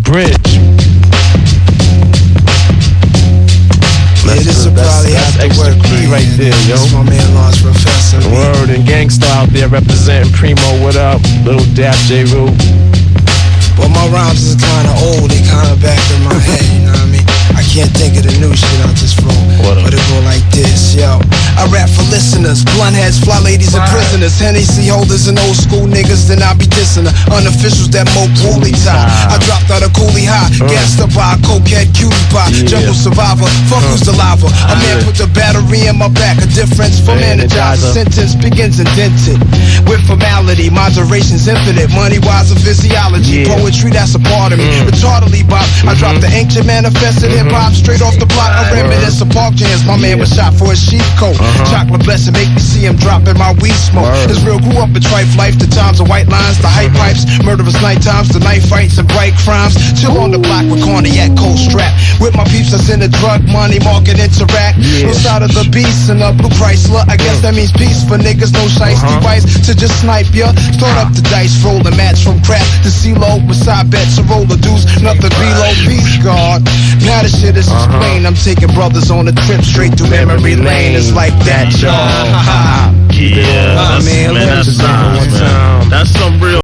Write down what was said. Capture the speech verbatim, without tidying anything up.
bridge. Yeah, this will probably have to work Key right there, yo. This my man Lawrence Professor. Word and Gangsta out there representing Primo. What up? Little Dap, J. Rue. But my rhymes is kinda old, they kinda back in my head, you know what I mean? I can't think of the new shit I just wrote, but it go like this, yo. I rap for listeners, blunt heads, fly ladies and prisoners, Hennessy holders and old school niggas, then I be dissing the unofficials that mope woolly tie. I dropped out of coolie high, gassed up by a cokehead cutie pie, jungle survivor, fuck who's the lava. A man put the battery in my back, a difference from energizer. Sentence begins indented with formality, moderation's infinite, money wise and physiology. Poetry, that's a part of me. Retardedly bop, I dropped the ancient manifested hip hop straight off the block. I reminisce of Park Jams. My man was shot for his sheep coat. Chocolate blessing make me see him dropping my weed smoke. His real grew up in trife life. The times of white lines, the hype pipes, murderous night times, the night fights and bright crimes. Chill on the block with cognac, cold strap. With my peeps that's in the drug money market interact. No side of the beast and a blue Chrysler. I guess that means peace for niggas. No shiesty vice to just snipe ya. Start up the dice, roll the match from crap to CeeLo. With side bets and roll the deuce, nothing below. Peace, God. Now the shit is explained. I'm taking brothers on a trip straight through memory lane. It's like that, y'all. Yeah, man, that's, man, that's, man, that's some real